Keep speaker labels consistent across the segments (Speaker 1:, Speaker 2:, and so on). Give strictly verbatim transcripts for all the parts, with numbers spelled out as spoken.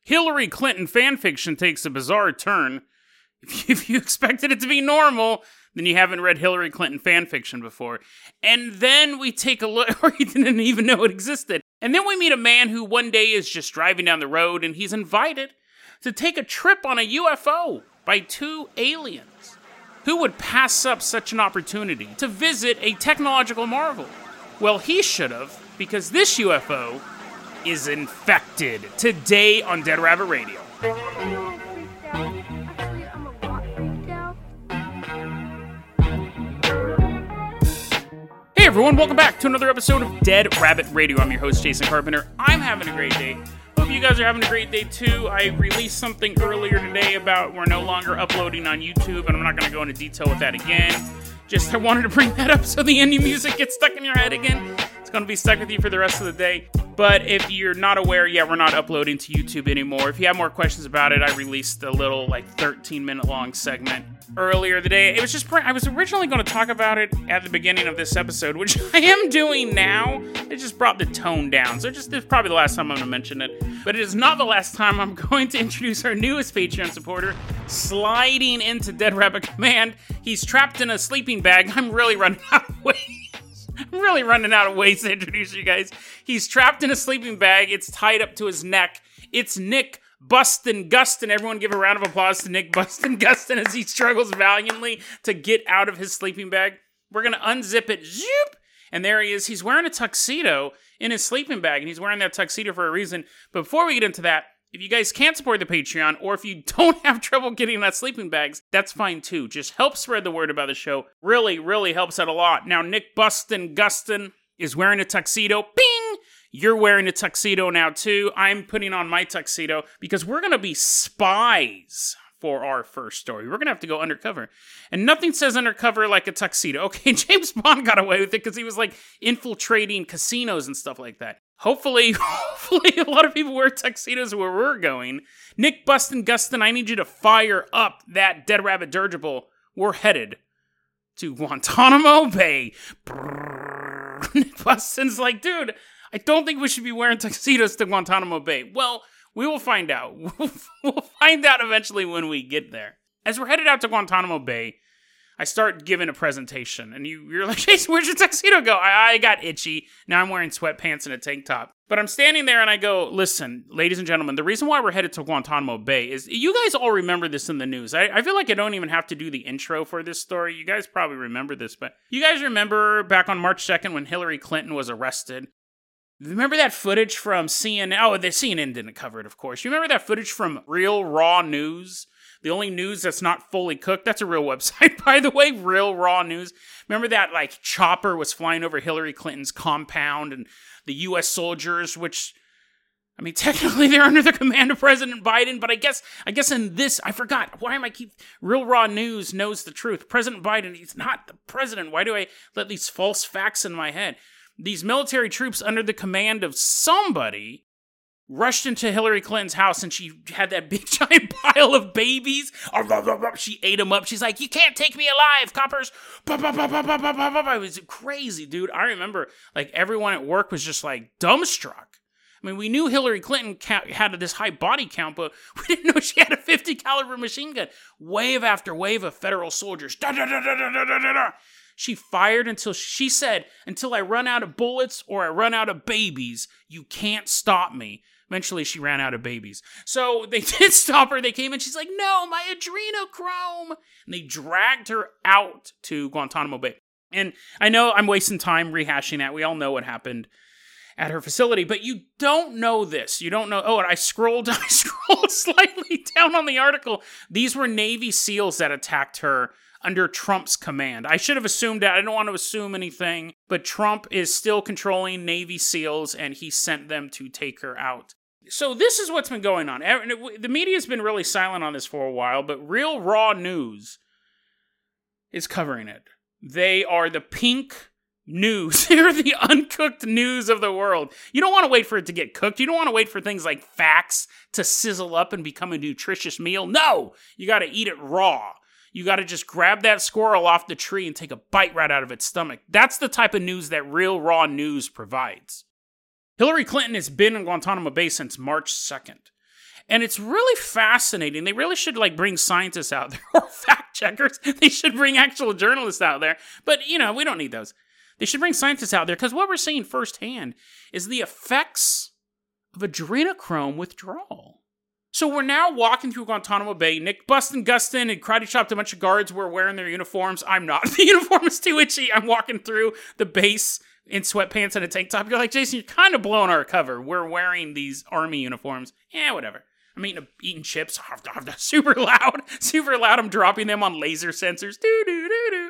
Speaker 1: Hillary Clinton fanfiction takes a bizarre turn. If you expected it to be normal, then you haven't read Hillary Clinton fanfiction before. And then we take a look, or you didn't even know it existed. And then we meet a man who one day is just driving down the road and he's invited to take a trip on a U F O by two aliens. Who would pass up such an opportunity to visit a technological marvel? Well, he should have, because this U F O is infected. Today on Dead Rabbit Radio. Hey everyone, welcome back to another episode of Dead Rabbit Radio. I'm your host, Jason Carpenter. I'm having a great day. Hope you guys are having a great day too. I released something earlier today about we're no longer uploading on YouTube, and I'm not going to go into detail with that again. Just I wanted to bring that up so the indie music gets stuck in your head again. It's going to be stuck with you for the rest of the day. But if you're not aware, yeah, we're not uploading to YouTube anymore. If you have more questions about it, I released a little, like, thirteen minute long segment earlier today. It was just, I was originally going to talk about it at the beginning of this episode, which I am doing now. It just brought the tone down. So just, it's probably the last time I'm going to mention it. But it is not the last time I'm going to introduce our newest Patreon supporter, sliding into Dead Rabbit Command. He's trapped in a sleeping bag. I'm really running out of ways. I'm really running out of ways to introduce you guys. He's trapped in a sleeping bag. It's tied up to his neck. It's Nick Bustin' Gustin. Everyone give a round of applause to Nick Bustin' Gustin as he struggles valiantly to get out of his sleeping bag. We're going to unzip it. Zoop! And there he is. He's wearing a tuxedo in his sleeping bag, and he's wearing that tuxedo for a reason. But before we get into that, if you guys can't support the Patreon, or if you don't have trouble getting that sleeping bags, that's fine too. Just help spread the word about the show. Really, really helps out a lot. Now, Nick Bustin' Gustin is wearing a tuxedo. Bing! You're wearing a tuxedo now too. I'm putting on my tuxedo because we're going to be spies for our first story. We're going to have to go undercover. And nothing says undercover like a tuxedo. Okay, James Bond got away with it because he was like infiltrating casinos and stuff like that. Hopefully, hopefully a lot of people wear tuxedos where we're going. Nick Bustin' Gustin, I need you to fire up that Dead Rabbit dirigible. We're headed to Guantanamo Bay. Brrr. Nick Bustin's like, dude, I don't think we should be wearing tuxedos to Guantanamo Bay. Well, we will find out. We'll find out eventually when we get there. As we're headed out to Guantanamo Bay, I start giving a presentation, and you, you're like, Jason, where'd your tuxedo go? I, I got itchy. Now I'm wearing sweatpants and a tank top. But I'm standing there, and I go, listen, ladies and gentlemen, the reason why we're headed to Guantanamo Bay is, you guys all remember this in the news. I, I feel like I don't even have to do the intro for this story. You guys probably remember this, but you guys remember back on March second when Hillary Clinton was arrested? Remember that footage from C N N? Oh, the C N N didn't cover it, of course. You remember that footage from Real Raw News? The only news that's not fully cooked. That's a real website, by the way, Real Raw News. Remember that, like, chopper was flying over Hillary Clinton's compound and the U S soldiers, which, I mean, technically they're under the command of President Biden, but I guess, I guess in this, I forgot. Why am I keep, Real Raw News knows the truth. President Biden, he's not the president. Why do I let these false facts in my head? These military troops under the command of somebody rushed into Hillary Clinton's house, and she had that big giant pile of babies. She ate them up. She's like, you can't take me alive, coppers. It was crazy, dude. I remember, like, everyone at work was just, like, dumbstruck. I mean, we knew Hillary Clinton had this high body count, but we didn't know she had a fifty caliber machine gun. Wave after wave of federal soldiers. Da, da, da, da, da, da, da, da. She fired until, she said, until I run out of bullets or I run out of babies, you can't stop me. Eventually, she ran out of babies. So they did stop her. They came in. She's like, no, my adrenochrome. And they dragged her out to Guantanamo Bay. And I know I'm wasting time rehashing that. We all know what happened at her facility. But you don't know this. You don't know. Oh, and I scrolled, I scrolled slightly down on the article. These were Navy SEALs that attacked her under Trump's command. I should have assumed that. I don't want to assume anything, but Trump is still controlling Navy SEALs, and he sent them to take her out. So this is what's been going on. The media's been really silent on this for a while, but Real Raw News is covering it. They are the pink news. They're the uncooked news of the world. You don't want to wait for it to get cooked. You don't want to wait for things like facts to sizzle up and become a nutritious meal. No! You got to eat it raw. You got to just grab that squirrel off the tree and take a bite right out of its stomach. That's the type of news that Real Raw News provides. Hillary Clinton has been in Guantanamo Bay since March second. And it's really fascinating. They really should, like, bring scientists out there or fact checkers. They should bring actual journalists out there. But, you know, we don't need those. They should bring scientists out there because what we're seeing firsthand is the effects of adrenochrome withdrawal. So we're now walking through Guantanamo Bay. Nick Bustin' Gustin and karate chopped a bunch of guards were wearing their uniforms. I'm not. The uniform is too itchy. I'm walking through the base in sweatpants and a tank top. You're like, Jason, you're kind of blowing our cover. We're wearing these army uniforms. Yeah, whatever. I'm eating, eating chips. Super loud. Super loud. I'm dropping them on laser sensors. Doo, doo, doo, doo.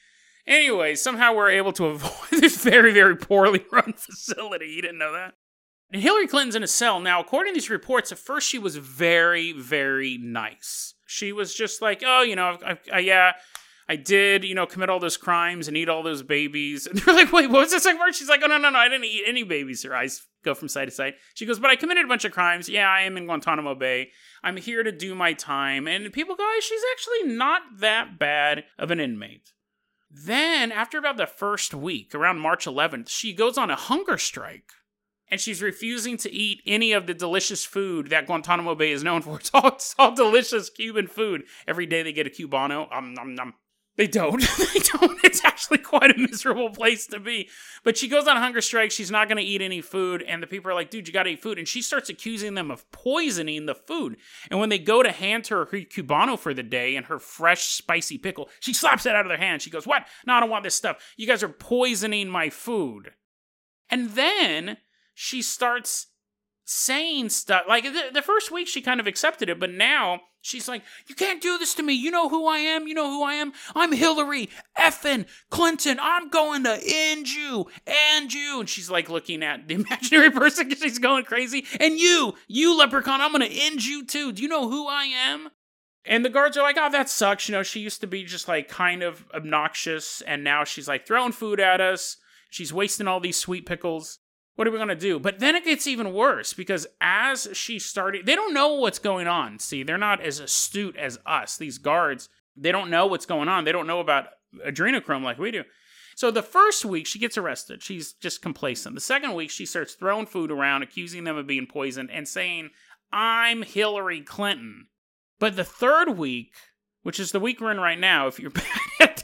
Speaker 1: Anyway, somehow we're able to avoid this very, very poorly run facility. You didn't know that? And Hillary Clinton's in a cell. Now, according to these reports, at first she was very, very nice. She was just like, oh, you know, I, I, yeah, I did, you know, commit all those crimes and eat all those babies. And they're like, wait, what was the second part? She's like, oh, no, no, no, I didn't eat any babies. Her eyes go from side to side. She goes, but I committed a bunch of crimes. Yeah, I am in Guantanamo Bay. I'm here to do my time. And people go, oh, she's actually not that bad of an inmate. Then, after about the first week, around March eleventh, she goes on a hunger strike. And she's refusing to eat any of the delicious food that Guantanamo Bay is known for. It's all, it's all delicious Cuban food. Every day they get a Cubano. Um, nom, nom. They don't. They don't. It's actually quite a miserable place to be. But she goes on a hunger strike. She's not going to eat any food. And the people are like, dude, you got to eat food. And she starts accusing them of poisoning the food. And when they go to hand her her Cubano for the day and her fresh, spicy pickle, she slaps it out of their hand. She goes, what? No, I don't want this stuff. You guys are poisoning my food. And then she starts saying stuff. Like, the, the first week she kind of accepted it, but now she's like, you can't do this to me. You know who I am? You know who I am? I'm Hillary effing Clinton. I'm going to end you, and you. And she's like looking at the imaginary person because she's going crazy. And you, you leprechaun, I'm going to end you too. Do you know who I am? And the guards are like, oh, that sucks. You know, she used to be just like kind of obnoxious, and now she's like throwing food at us. She's wasting all these sweet pickles. What are we going to do? But then it gets even worse because as she started, they don't know what's going on. See, they're not as astute as us. These guards, they don't know what's going on. They don't know about adrenochrome like we do. So the first week, she gets arrested. She's just complacent. The second week, she starts throwing food around, accusing them of being poisoned, and saying, I'm Hillary Clinton. But the third week, which is the week we're in right now, if you're bad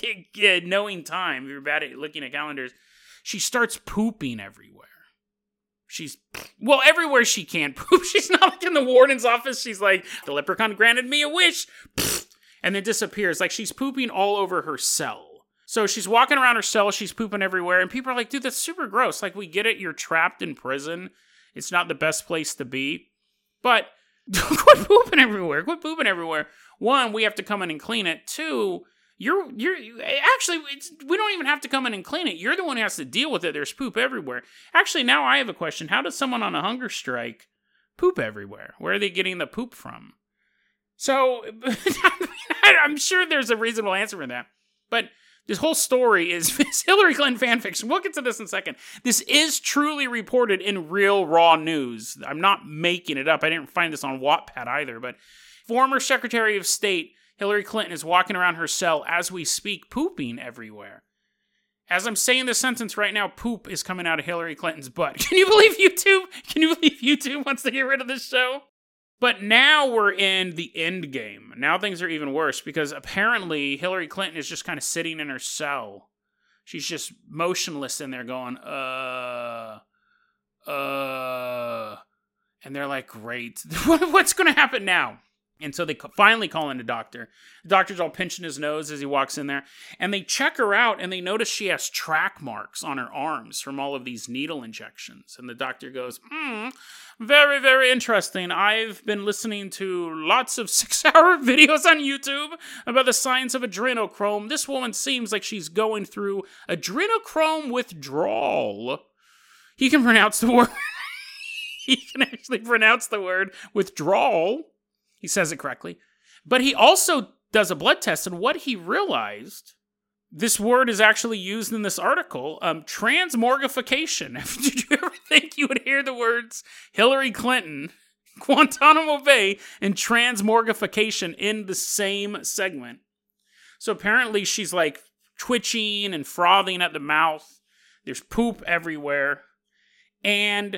Speaker 1: at knowing time, if you're bad at looking at calendars, she starts pooping everywhere. She's, well, everywhere she can poop. She's not like in the warden's office. She's like, the leprechaun granted me a wish. And then disappears. Like she's pooping all over her cell. So she's walking around her cell. She's pooping everywhere. And people are like, dude, that's super gross. Like, we get it. You're trapped in prison. It's not the best place to be. But quit pooping everywhere. Quit pooping everywhere. One, we have to come in and clean it. Two, You're, you're, actually, it's, we don't even have to come in and clean it. You're the one who has to deal with it. There's poop everywhere. Actually, now I have a question. How does someone on a hunger strike poop everywhere? Where are they getting the poop from? So, I'm sure there's a reasonable answer for that. But this whole story is Hillary Clinton fanfiction. We'll get to this in a second. This is truly reported in real, raw news. I'm not making it up. I didn't find this on Wattpad either. But former Secretary of State Hillary Clinton is walking around her cell as we speak, pooping everywhere. As I'm saying this sentence right now, poop is coming out of Hillary Clinton's butt. Can you believe YouTube? Can you believe YouTube wants to get rid of this show? But now we're in the end game. Now things are even worse because apparently Hillary Clinton is just kind of sitting in her cell. She's just motionless in there going, uh, uh, and they're like, great. What's going to happen now? And so they finally call in a doctor. The doctor's all pinching his nose as he walks in there. And they check her out, and they notice she has track marks on her arms from all of these needle injections. And the doctor goes, hmm, very, very interesting. I've been listening to lots of six-hour videos on YouTube about the science of adrenochrome. This woman seems like she's going through adrenochrome withdrawal. He can pronounce the word. He can actually pronounce the word withdrawal. He says it correctly. But he also does a blood test, and what he realized, this word is actually used in this article, um, transmorgification. Did you ever think you would hear the words Hillary Clinton, Guantanamo Bay, and transmorgification in the same segment? So apparently she's like twitching and frothing at the mouth. There's poop everywhere. And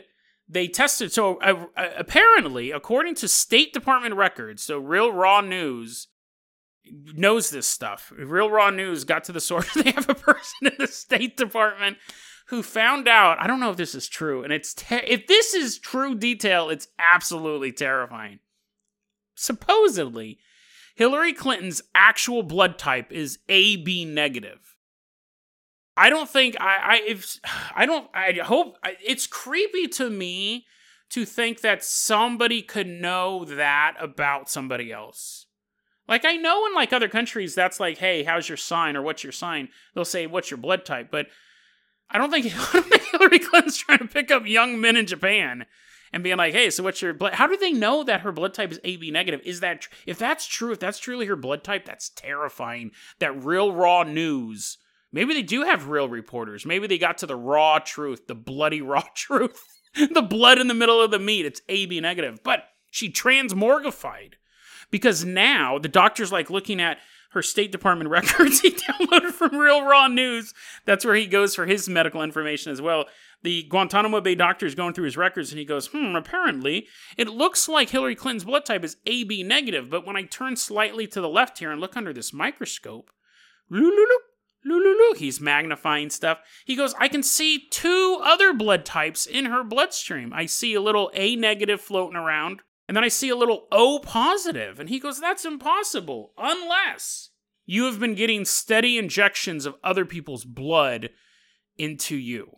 Speaker 1: they tested, so uh, apparently, according to State Department records, so Real Raw News knows this stuff. Real Raw News got to the source. They have a person in the State Department who found out, I don't know if this is true, and it's ter- if this is true detail, it's absolutely terrifying. Supposedly, Hillary Clinton's actual blood type is A B negative. I don't think, I, I, if, I don't, I hope, it's creepy to me to think that somebody could know that about somebody else. Like, I know in, like, other countries, that's like, hey, how's your sign, or what's your sign? They'll say, what's your blood type? But I don't think, I don't think Hillary Clinton's trying to pick up young men in Japan and being like, hey, so what's your blood? How do they know that her blood type is A B negative? Is that, tr- if that's true, if that's truly her blood type, that's terrifying. That Real Raw News, maybe they do have real reporters. Maybe they got to the raw truth, the bloody raw truth. The blood in the middle of the meat, it's A B negative. But she transmorgified. Because now, the doctor's like looking at her State Department records he downloaded from Real Raw News. That's where he goes for his medical information as well. The Guantanamo Bay doctor is going through his records, and he goes, hmm, apparently, it looks like Hillary Clinton's blood type is A B negative, but when I turn slightly to the left here and look under this microscope, loo-loo-loo, loo-loo-loo, he's magnifying stuff. He goes, I can see two other blood types in her bloodstream. I see a little A negative floating around, and then I see a little O positive. And he goes, that's impossible, unless you have been getting steady injections of other people's blood into you.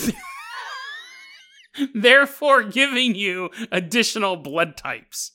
Speaker 1: Therefore giving you additional blood types.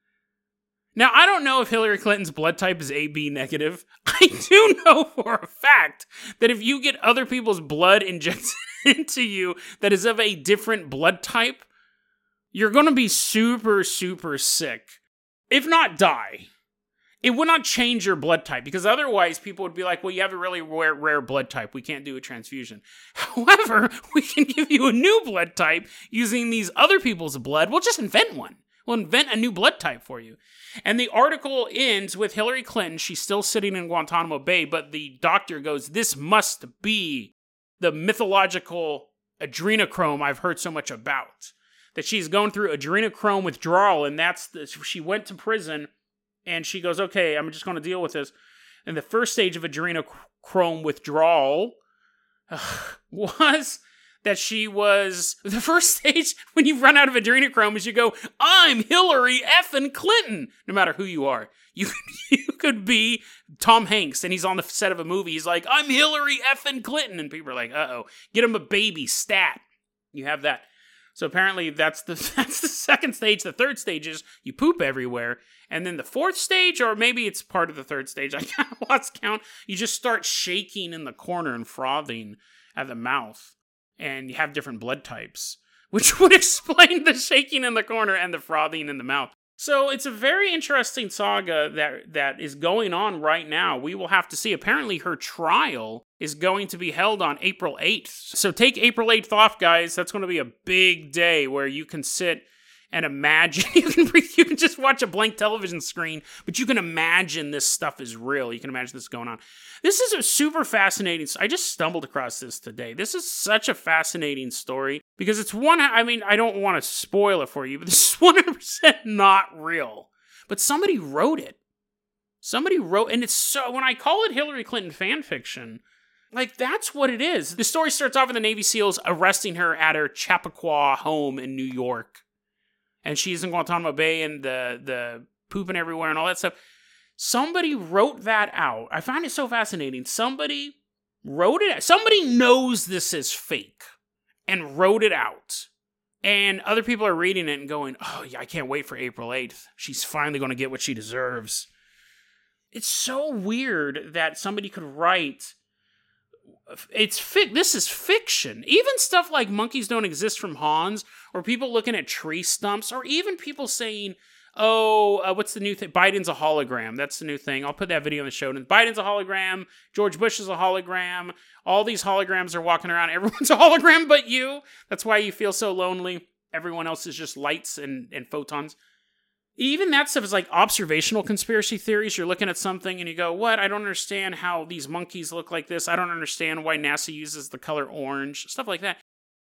Speaker 1: Now, I don't know if Hillary Clinton's blood type is A B negative. I do know for a fact that if you get other people's blood injected into you that is of a different blood type, you're going to be super, super sick. If not die. It would not change your blood type, because otherwise people would be like, well, you have a really rare, rare blood type. We can't do a transfusion. However, we can give you a new blood type using these other people's blood. We'll just invent one. We'll invent a new blood type for you. And the article ends with Hillary Clinton. She's still sitting in Guantanamo Bay, but the doctor goes, this must be the mythological adrenochrome I've heard so much about. That she's going through adrenochrome withdrawal, and that's the, she went to prison, and she goes, okay, I'm just going to deal with this. And the first stage of adrenochrome withdrawal uh, was that she was, the first stage when you run out of adrenochrome is you go, I'm Hillary effing Clinton, no matter who you are. You, you could be Tom Hanks, and he's on the set of a movie, he's like, I'm Hillary effing Clinton, and people are like, uh-oh, get him a baby, stat. You have that. So apparently that's the that's the second stage. The third stage is you poop everywhere. And then the fourth stage, or maybe it's part of the third stage, I kind of lost count, you just start shaking in the corner and frothing at the mouth. And you have different blood types, which would explain the shaking in the corner and the frothing in the mouth. So it's a very interesting saga that that is going on right now. We will have to see. Apparently her trial is going to be held on April eighth. So take April eighth off, guys. That's going to be a big day where you can sit and imagine. You can, you can just watch a blank television screen, but you can imagine this stuff is real. You can imagine this going on. This is a super fascinating. I just stumbled across this today. This is such a fascinating story because it's one, I mean, I don't want to spoil it for you, but this is one hundred percent not real. But somebody wrote it. Somebody wrote, and it's so, when I call it Hillary Clinton fan fiction, like, that's what it is. The story starts off with the Navy SEALs arresting her at her Chappaqua home in New York. And she's in Guantanamo Bay and the, the pooping everywhere and all that stuff. Somebody wrote that out. I find it so fascinating. Somebody wrote it out. Somebody knows this is fake and wrote it out. And other people are reading it and going, oh, yeah, I can't wait for April eighth. She's finally going to get what she deserves. It's so weird that somebody could write... It's fi- This is fiction. Even stuff like monkeys don't exist from Hans, or people looking at tree stumps, or even people saying, oh, uh, what's the new thing? Biden's a hologram. That's the new thing. I'll put that video in the show notes. Biden's a hologram. George Bush is a hologram. All these holograms are walking around. Everyone's a hologram but you. That's why you feel so lonely. Everyone else is just lights and, and photons. Even that stuff is like observational conspiracy theories. You're looking at something and you go, what? I don't understand how these monkeys look like this. I don't understand why NASA uses the color orange. Stuff like that.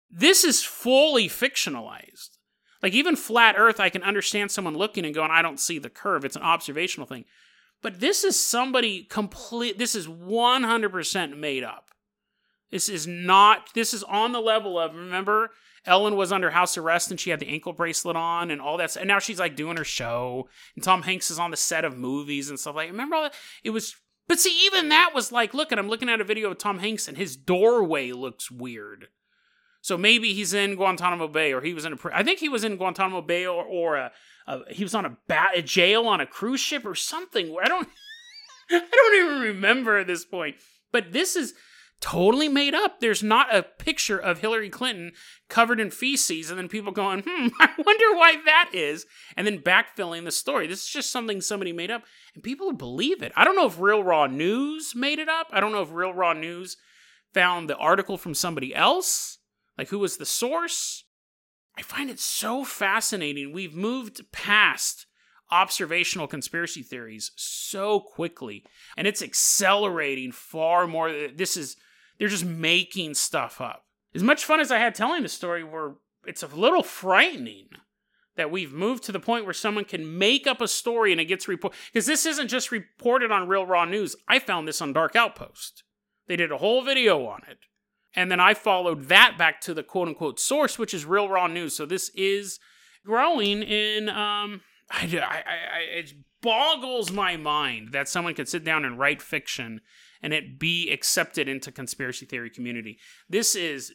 Speaker 1: This is fully fictionalized. Like, even Flat Earth, I can understand someone looking and going, I don't see the curve. It's an observational thing. But this is somebody complete, this is one hundred percent made up. This is not, this is on the level of, remember, Ellen was under house arrest and she had the ankle bracelet on and all that. And now she's like doing her show. And Tom Hanks is on the set of movies and stuff like that. Remember all that? It was, but see, even that was like, look at, I'm looking at a video of Tom Hanks and his doorway looks weird. So maybe he's in Guantanamo Bay, or he was in a, I think he was in Guantanamo Bay, or, or a, a, he was on a, ba- a jail on a cruise ship or something. I don't, I don't even remember at this point. But this is totally made up. There's not a picture of Hillary Clinton covered in feces, and then people going, hmm, I wonder why that is, and then backfilling the story. This is just something somebody made up, and people would believe it. I don't know if Real Raw News made it up. I don't know if Real Raw News found the article from somebody else. Like, who was the source? I find it so fascinating. We've moved past observational conspiracy theories so quickly, and it's accelerating far more. This is, they're just making stuff up. As much fun as I had telling the story, where it's a little frightening that we've moved to the point where someone can make up a story and it gets reported. Because this isn't just reported on Real Raw News. I found this on Dark Outpost. They did a whole video on it. And then I followed that back to the quote-unquote source, which is Real Raw News. So this is growing in, um, I, I, I, it boggles my mind that someone could sit down and write fiction and it be accepted into conspiracy theory community. This is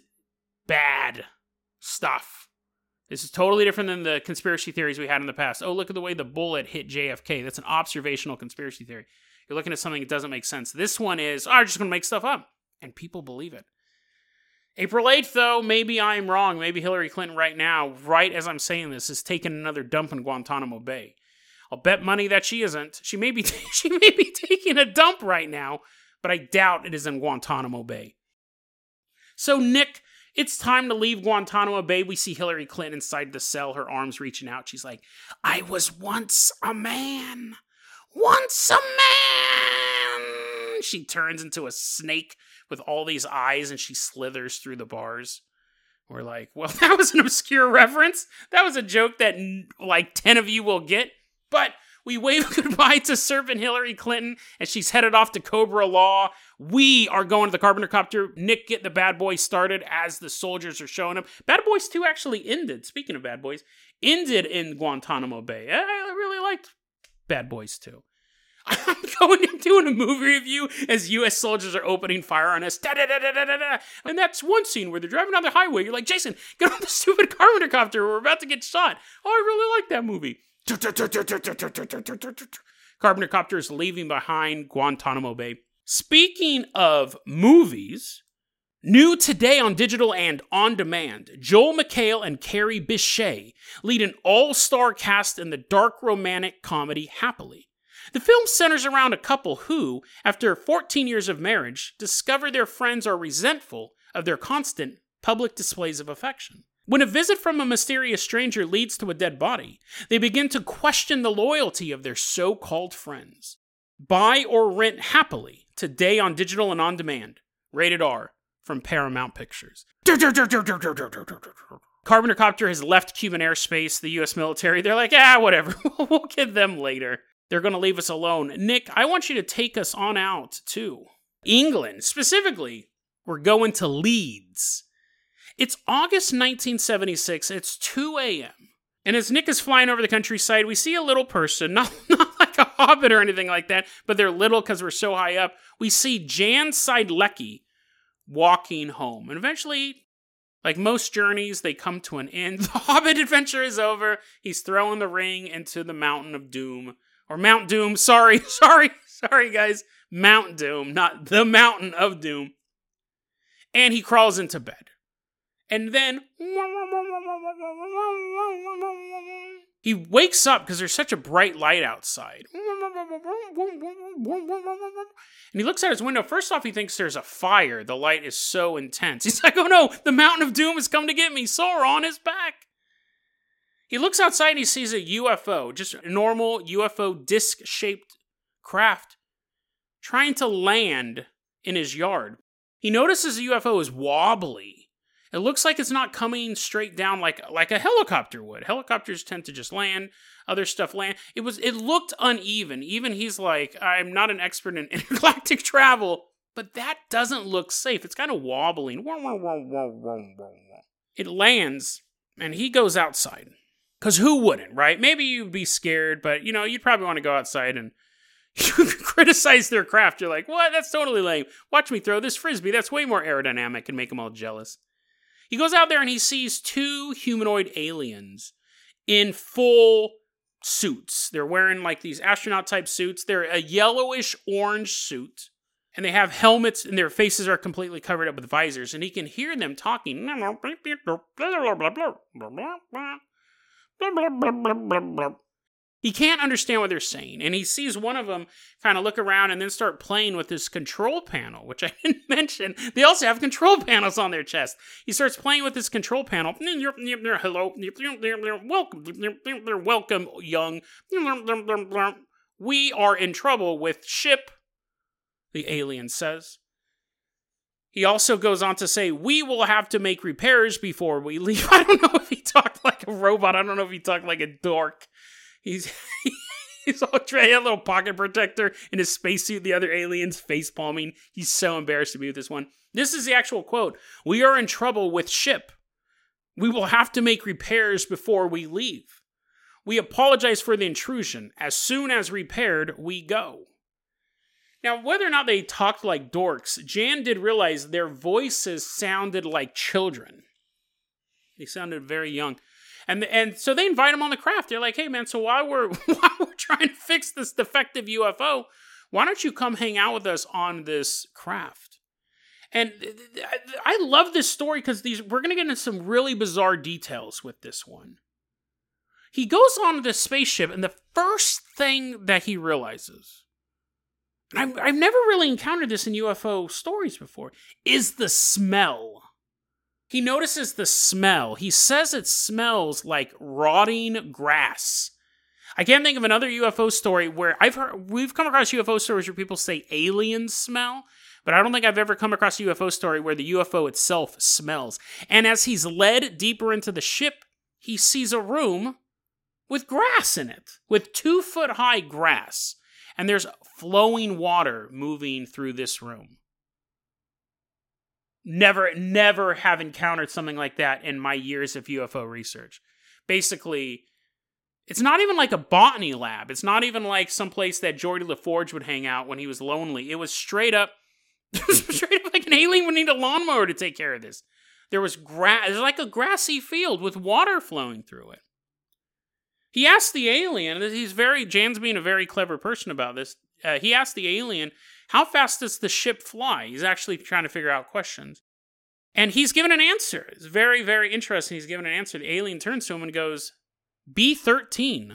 Speaker 1: bad stuff. This is totally different than the conspiracy theories we had in the past. Oh, look at the way the bullet hit J F K. That's an observational conspiracy theory. You're looking at something that doesn't make sense. This one is, oh, I'm just going to make stuff up. And people believe it. April eighth, though, maybe I'm wrong. Maybe Hillary Clinton right now, right as I'm saying this, is taking another dump in Guantanamo Bay. I'll bet money that she isn't. She may be, t- she may be taking a dump right now, but I doubt it is in Guantanamo Bay. So, Nick, it's time to leave Guantanamo Bay. We see Hillary Clinton inside the cell, her arms reaching out. She's like, I was once a man. Once a man! She turns into a snake with all these eyes, and she slithers through the bars. We're like, well, that was an obscure reference. That was a joke that, like, ten of you will get. But we wave goodbye to Serpent Hillary Clinton, and she's headed off to Cobra Law. We are going to the Carpenter Copter. Nick, get the Bad Boys started as the soldiers are showing up. Bad Boys two actually ended, speaking of Bad Boys, ended in Guantanamo Bay. I really liked Bad Boys two. I'm going and doing a movie review as U S soldiers are opening fire on us. Da, da, da, da, da, da. And that's one scene where they're driving down the highway. You're like, Jason, get on the stupid Carpenter Copter. We're about to get shot. Oh, I really like that movie. Carpenter Copter is leaving behind Guantanamo Bay. Speaking of movies, new today on digital and on demand, Joel McHale and Carrie Bichet lead an all-star cast in the dark romantic comedy Happily. The film centers around a couple who, after fourteen years of marriage, discover their friends are resentful of their constant public displays of affection. When a visit from a mysterious stranger leads to a dead body, they begin to question the loyalty of their so-called friends. Buy or rent Happily today on digital and on demand. Rated R from Paramount Pictures. Carpenter Copter has left Cuban airspace, the U S military. They're like, ah, whatever. We'll get them later. They're going to leave us alone. Nick, I want you to take us on out to England. Specifically, we're going to Leeds. It's August nineteen seventy-six. It's two a.m. And as Nick is flying over the countryside, we see a little person, not, not like a hobbit or anything like that, but they're little because we're so high up. We see Jan Siedlecki walking home. And eventually, like most journeys, they come to an end. The hobbit adventure is over. He's throwing the ring into the Mountain of Doom. Or Mount Doom, sorry, sorry, sorry guys. Mount Doom, not the Mountain of Doom. And he crawls into bed. And then he wakes up because there's such a bright light outside. And he looks out his window. First off, he thinks there's a fire. The light is so intense. He's like, oh no, the Mountain of Doom has come to get me. Sauron is back. He looks outside and he sees a U F O, just a normal U F O disc-shaped craft, trying to land in his yard. He notices the U F O is wobbly, It looks like it's not coming straight down like like a helicopter would. Helicopters tend to just land, other stuff land. It was it looked uneven. Even he's like, I'm not an expert in intergalactic travel, but that doesn't look safe. It's kind of wobbling. It lands, and he goes outside. Because who wouldn't, right? Maybe you'd be scared, but, you know, you'd probably want to go outside and criticize their craft. You're like, what? That's totally lame. Watch me throw this Frisbee. That's way more aerodynamic and make them all jealous. He goes out there and he sees two humanoid aliens in full suits. They're wearing like these astronaut-type suits. They're a yellowish-orange suit. And they have helmets, and their faces are completely covered up with visors. And he can hear them talking. He can't understand what they're saying. And he sees one of them kind of look around and then start playing with this control panel, which I didn't mention. They also have control panels on their chest. He starts playing with this control panel. Hello. Welcome. Welcome, young. We are in trouble with ship, the alien says. He also goes on to say, we will have to make repairs before we leave. I don't know if he talked like a robot. I don't know if he talked like a dork. He's he's all trying, a little pocket protector in his spacesuit. The other aliens face palming. He's so embarrassed to be with this one. This is the actual quote. We are in trouble with ship. We will have to make repairs before we leave. We apologize for the intrusion. As soon as repaired, we go. Now, whether or not they talked like dorks, Jan did realize their voices sounded like children. They sounded very young. And and so they invite him on the craft. They're like, hey, man, so while we're, while we're trying to fix this defective U F O, why don't you come hang out with us on this craft? And I love this story because these we're going to get into some really bizarre details with this one. He goes on this spaceship, and the first thing that he realizes, and I've, I've never really encountered this in U F O stories before, is the smell. He notices the smell. He says it smells like rotting grass. I can't think of another U F O story where I've heard, we've come across U F O stories where people say aliens smell, but I don't think I've ever come across a U F O story where the U F O itself smells. And as he's led deeper into the ship, he sees a room with grass in it, with two foot high grass. And there's flowing water moving through this room. Never, never have encountered something like that in my years of U F O research. Basically, it's not even like a botany lab. It's not even like someplace that Geordi LaForge would hang out when he was lonely. It was straight up, straight up like an alien would need a lawnmower to take care of this. There was grass, it was like a grassy field with water flowing through it. He asked the alien, he's very, Jan's being a very clever person about this. Uh, he asked the alien, how fast does the ship fly? He's actually trying to figure out questions. And he's given an answer. It's very, very interesting. He's given an answer. The alien turns to him and goes, B thirteen.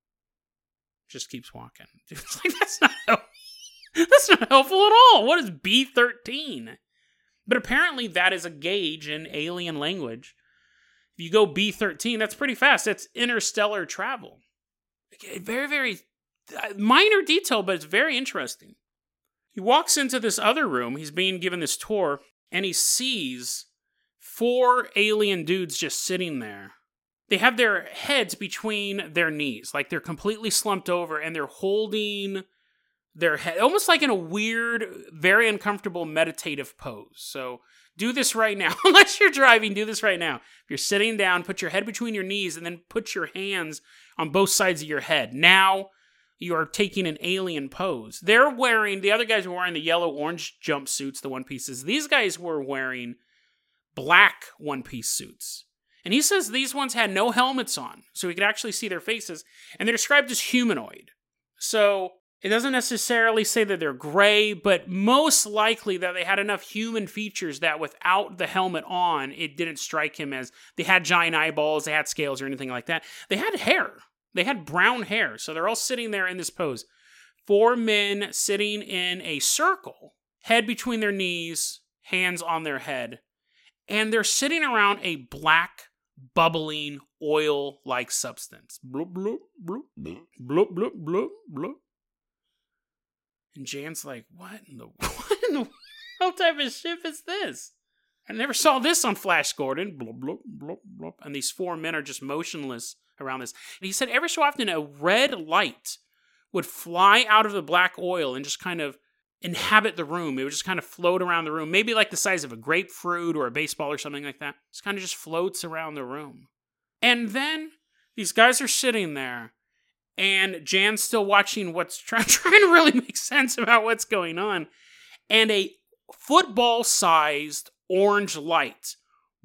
Speaker 1: Just keeps walking. It's like, that's not helpful. That's not helpful at all. What is B thirteen? But apparently that is a gauge in alien language. If you go B thirteen, that's pretty fast. That's interstellar travel. Very, very minor detail, but it's very interesting. He walks into this other room. He's being given this tour, and he sees four alien dudes just sitting there. They have their heads between their knees, like they're completely slumped over, and they're holding their head, almost like in a weird, very uncomfortable meditative pose. So do this right now. Unless you're driving, do this right now. If you're sitting down, put your head between your knees, and then put your hands on both sides of your head. Now you are taking an alien pose. They're wearing, the other guys were wearing the yellow-orange jumpsuits, the one pieces. These guys were wearing black one-piece suits. And he says these ones had no helmets on, so he could actually see their faces. And they're described as humanoid. So it doesn't necessarily say that they're gray, but most likely that they had enough human features that without the helmet on, it didn't strike him as they had giant eyeballs, they had scales, or anything like that. They had hair. They had brown hair, so they're all sitting there in this pose. Four men sitting in a circle, head between their knees, hands on their head. And they're sitting around a black, bubbling, oil-like substance. Bloop, bloop, bloop, bloop, bloop, bloop, bloop, bloop. And Jan's like, what in the, what in the, what type of ship is this? I never saw this on Flash Gordon. Blub, blub, blub, blub. And these four men are just motionless around this. And he said every so often a red light would fly out of the black oil and just kind of inhabit the room. It would just kind of float around the room. Maybe like the size of a grapefruit or a baseball or something like that. Just kind of just floats around the room. And then these guys are sitting there. And Jan's still watching what's trying, trying to really make sense about what's going on. And a football-sized orange light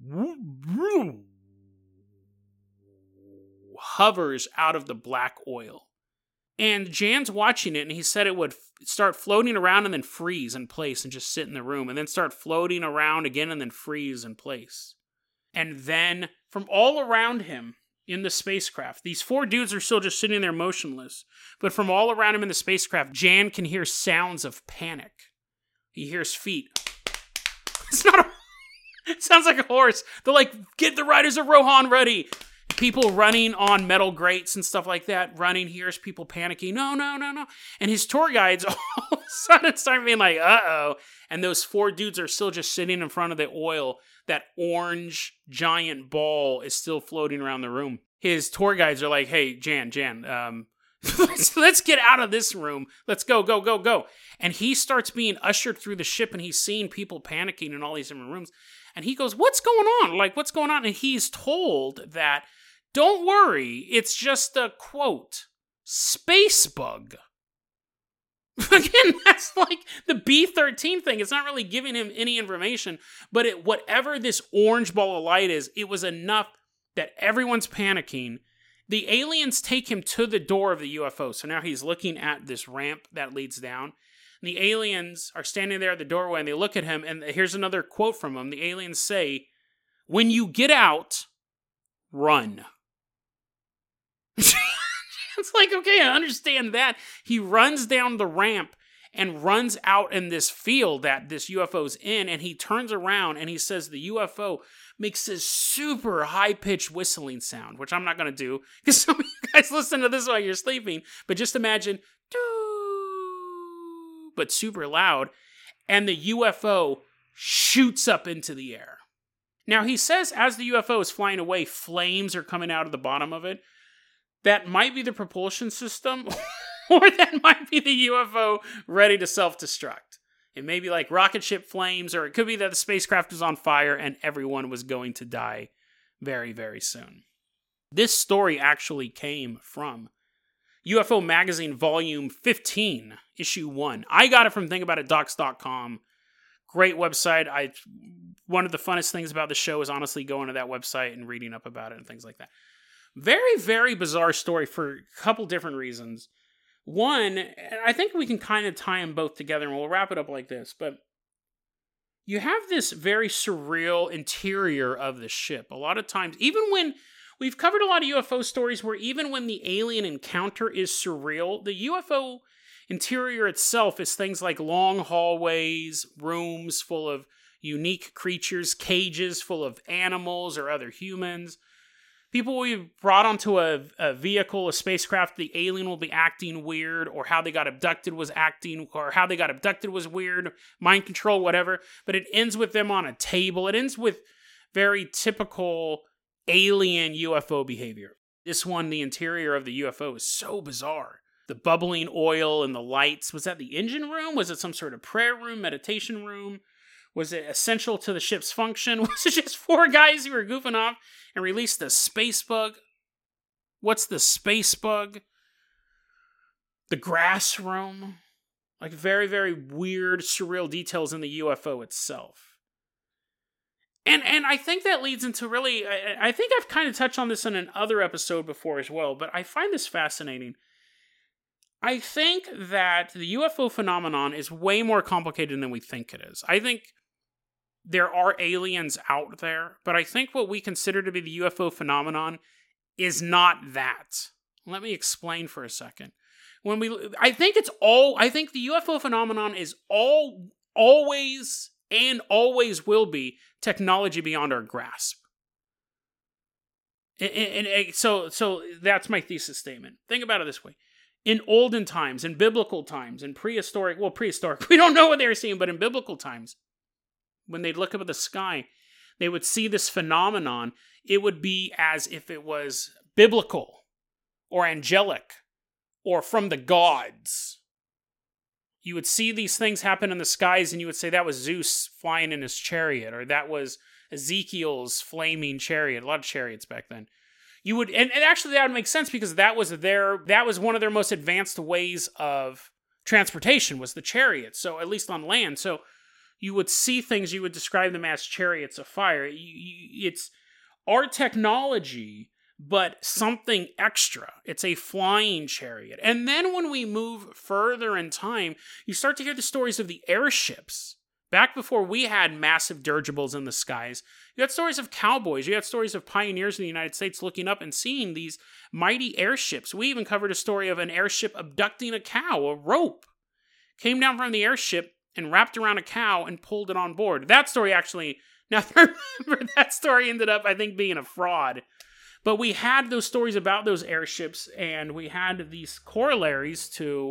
Speaker 1: hovers out of the black oil. And Jan's watching it, and he said it would start floating around and then freeze in place and just sit in the room, and then start floating around again and then freeze in place. And then from all around him in the spacecraft, these four dudes are still just sitting there motionless, but from all around him in the spacecraft, Jan can hear sounds of panic. He hears feet. It's not a... It sounds like a horse. They're like, get the Riders of Rohan ready. People running on metal grates and stuff like that. Running, hears people panicking. No, no, no, no. And his tour guides all of a sudden start being like, uh-oh. And those four dudes are still just sitting in front of the oil. That orange giant ball is still floating around the room. His tour guides are like, hey, Jan, Jan, um... let's, let's get out of this room. Let's go, go, go, go. And he starts being ushered through the ship, and he's seeing people panicking in all these different rooms. And he goes, what's going on? Like, what's going on? And he's told that, don't worry, it's just a, quote, space bug. Again, that's like the B thirteen thing. It's not really giving him any information, but it, whatever this orange ball of light is, it was enough that everyone's panicking. The aliens take him to the door of the U F O. So now he's looking at this ramp that leads down. And the aliens are standing there at the doorway and they look at him. And here's another quote from him. The aliens say, when you get out, run. It's like, okay, I understand that. He runs down the ramp and runs out in this field that this U F O's in. And he turns around and he says the U F O makes this super high-pitched whistling sound, which I'm not going to do, because some of you guys listen to this while you're sleeping, but just imagine, doo, but super loud, and the U F O shoots up into the air. Now, he says as the U F O is flying away, flames are coming out of the bottom of it. That might be the propulsion system, or that might be the U F O ready to self-destruct. It may be like rocket ship flames, or it could be that the spacecraft was on fire and everyone was going to die very, very soon. This story actually came from U F O Magazine Volume fifteen, Issue one. I got it from think about it docs dot com. Great website. I one of the funnest things about the show is honestly going to that website and reading up about it and things like that. Very, very bizarre story for a couple different reasons. One, and I think we can kind of tie them both together, and we'll wrap it up like this, but you have this very surreal interior of the ship. A lot of times, even when we've covered a lot of U F O stories where even when the alien encounter is surreal, the U F O interior itself is things like long hallways, rooms full of unique creatures, cages full of animals or other humans. People will be brought onto a, a vehicle, a spacecraft, the alien will be acting weird, or how they got abducted was acting, or how they got abducted was weird, mind control, whatever. But it ends with them on a table. It ends with very typical alien U F O behavior. This one, the interior of the U F O is so bizarre. The bubbling oil and the lights. Was that the engine room? Was it some sort of prayer room, meditation room? Was it essential to the ship's function? Was it just four guys who were goofing off and released the space bug? What's the space bug? The grass room? Like very, very weird, surreal details in the U F O itself. And and I think that leads into really, I, I think I've kind of touched on this in another episode before as well, but I find this fascinating. I think that the U F O phenomenon is way more complicated than we think it is. I think there are aliens out there, but I think what we consider to be the U F O phenomenon is not that. Let me explain for a second. When we, I think it's all, I think the U F O phenomenon is all, always, and always will be technology beyond our grasp. And, and, and so, so that's my thesis statement. Think about it this way. In olden times, in biblical times, in prehistoric, well, prehistoric, we don't know what they were seeing, but in biblical times, when they'd look up at the sky, they would see this phenomenon. It would be as if it was biblical or angelic or from the gods. You would see these things happen in the skies and you would say that was Zeus flying in his chariot, or that was Ezekiel's flaming chariot. A lot of chariots back then. You would, and, and actually that would make sense because that was their, that was one of their most advanced ways of transportation, was the chariot. So at least on land. So you would see things, you would describe them as chariots of fire. You, you, it's our technology, but something extra. It's a flying chariot. And then when we move further in time, you start to hear the stories of the airships. Back before we had massive dirigibles in the skies, you had stories of cowboys, you had stories of pioneers in the United States looking up and seeing these mighty airships. We even covered a story of an airship abducting a cow. A rope came down from the airship and wrapped around a cow and pulled it on board. That story actually, now I remember, that story ended up, I think, being a fraud. But we had those stories about those airships, and we had these corollaries to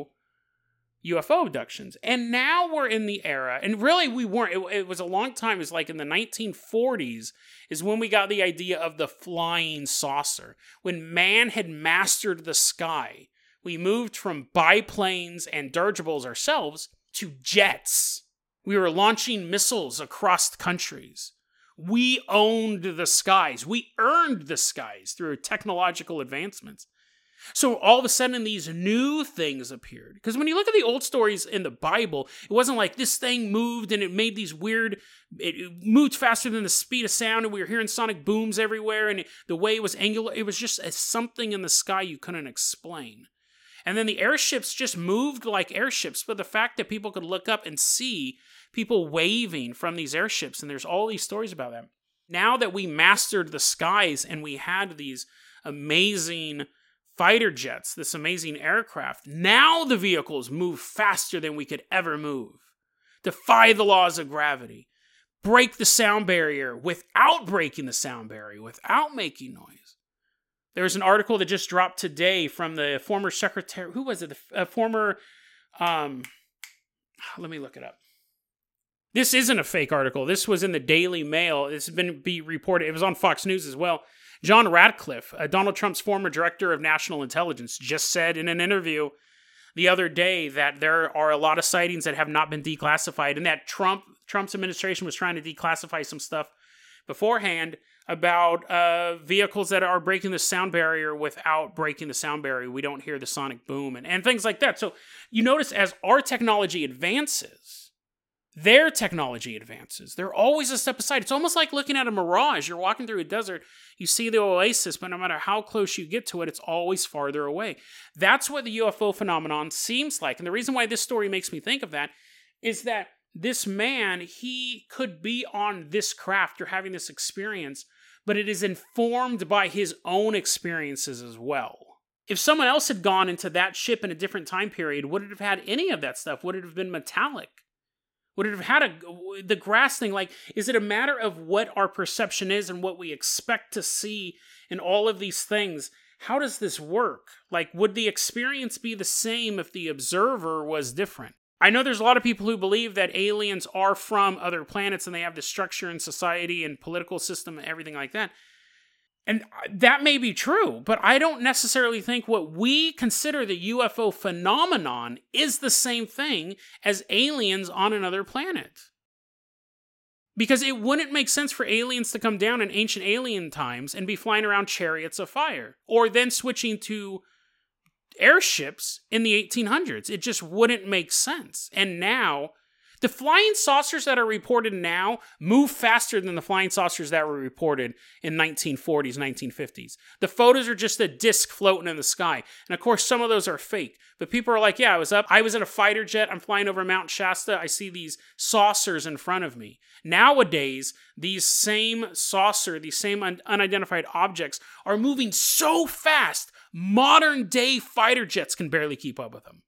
Speaker 1: U F O abductions. And now we're in the era, and really we weren't, it, it was a long time, it was like in the nineteen forties is when we got the idea of the flying saucer. When man had mastered the sky, we moved from biplanes and dirigibles ourselves to jets. We were launching missiles across countries. We owned the skies. We earned the skies through technological advancements. So all of a sudden these new things appeared. Because when you look at the old stories in the Bible, it wasn't like this thing moved and it made these weird, it moved faster than the speed of sound and we were hearing sonic booms everywhere and it, the way it was angular, it was just a, something in the sky you couldn't explain. And then the airships just moved like airships, but the fact that people could look up and see people waving from these airships, and there's all these stories about them. Now that we mastered the skies and we had these amazing fighter jets, this amazing aircraft, now the vehicles move faster than we could ever move. Defy the laws of gravity. Break the sound barrier without breaking the sound barrier, without making noise. There's an article that just dropped today from the former secretary, who was it? The uh, former, um, let me look it up. This isn't a fake article. This was in the Daily Mail. This has been be reported. It was on Fox News as well. John Ratcliffe, uh, Donald Trump's former director of national intelligence, just said in an interview the other day that there are a lot of sightings that have not been declassified, and that Trump Trump's administration was trying to declassify some stuff beforehand about uh, vehicles that are breaking the sound barrier without breaking the sound barrier. We don't hear the sonic boom and, and things like that. So you notice as our technology advances, their technology advances. They're always a step aside. It's almost like looking at a mirage. You're walking through a desert, you see the oasis, but no matter how close you get to it, it's always farther away. That's what the U F O phenomenon seems like. And the reason why this story makes me think of that is that this man, he could be on this craft or having this experience, but it is informed by his own experiences as well. If someone else had gone into that ship in a different time period, would it have had any of that stuff? Would it have been metallic? Would it have had a, the grass thing? Like, is it a matter of what our perception is and what we expect to see in all of these things? How does this work? Like, would the experience be the same if the observer was different? I know there's a lot of people who believe that aliens are from other planets and they have the structure and society and political system and everything like that. And that may be true, but I don't necessarily think what we consider the U F O phenomenon is the same thing as aliens on another planet. Because it wouldn't make sense for aliens to come down in ancient alien times and be flying around chariots of fire, or then switching to airships in the eighteen hundreds. It just wouldn't make sense. And now, the flying saucers that are reported now move faster than the flying saucers that were reported in nineteen forties, nineteen fifties. The photos are just a disc floating in the sky. And of course, some of those are fake. But people are like, yeah, I was up. I was in a fighter jet. I'm flying over Mount Shasta. I see these saucers in front of me. Nowadays, these same saucer, these same un- unidentified objects are moving so fast, modern day fighter jets can barely keep up with them.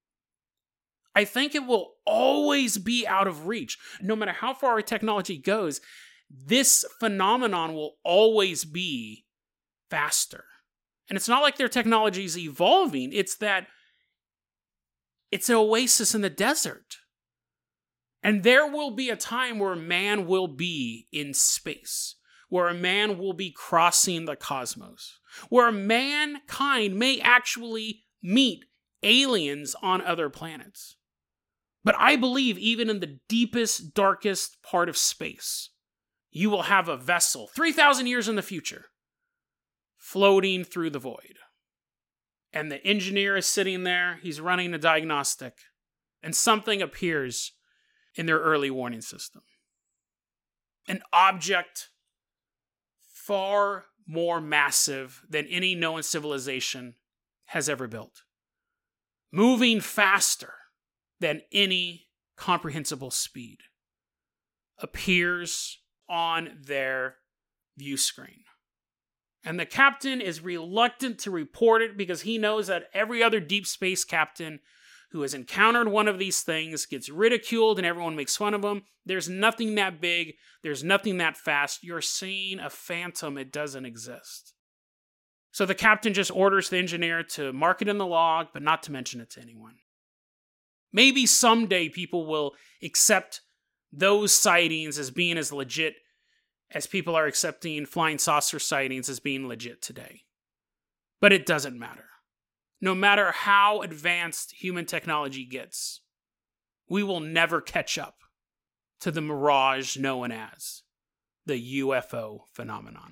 Speaker 1: I think it will always be out of reach. No matter how far our technology goes, this phenomenon will always be faster. And it's not like their technology is evolving. It's that it's an oasis in the desert. And there will be a time where man will be in space, where a man will be crossing the cosmos, where mankind may actually meet aliens on other planets. But I believe even in the deepest, darkest part of space, you will have a vessel three thousand years in the future floating through the void. And the engineer is sitting there, he's running a diagnostic, and something appears in their early warning system. An object far more massive than any known civilization has ever built. Moving faster than any comprehensible speed appears on their view screen. And the captain is reluctant to report it because he knows that every other deep space captain who has encountered one of these things gets ridiculed and everyone makes fun of him. There's nothing that big. There's nothing that fast. You're seeing a phantom. It doesn't exist. So the captain just orders the engineer to mark it in the log, but not to mention it to anyone. Maybe someday people will accept those sightings as being as legit as people are accepting flying saucer sightings as being legit today. But it doesn't matter. No matter how advanced human technology gets, we will never catch up to the mirage known as the U F O phenomenon.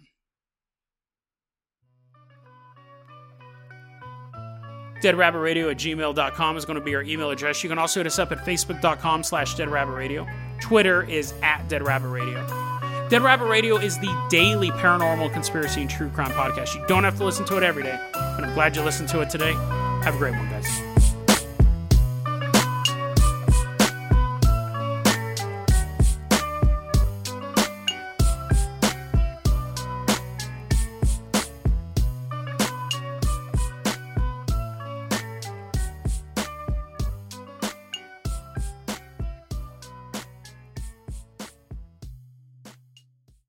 Speaker 1: dead rabbit radio at gmail dot com is going to be our email address. You can also hit us up at facebook dot com slash dead rabbit radio. Twitter is at dead rabbit radio. Dead Rabbit Radio is the daily paranormal, conspiracy, and true crime podcast. You don't have to listen to it every day, but I'm glad you listened to it today. Have a great one, guys.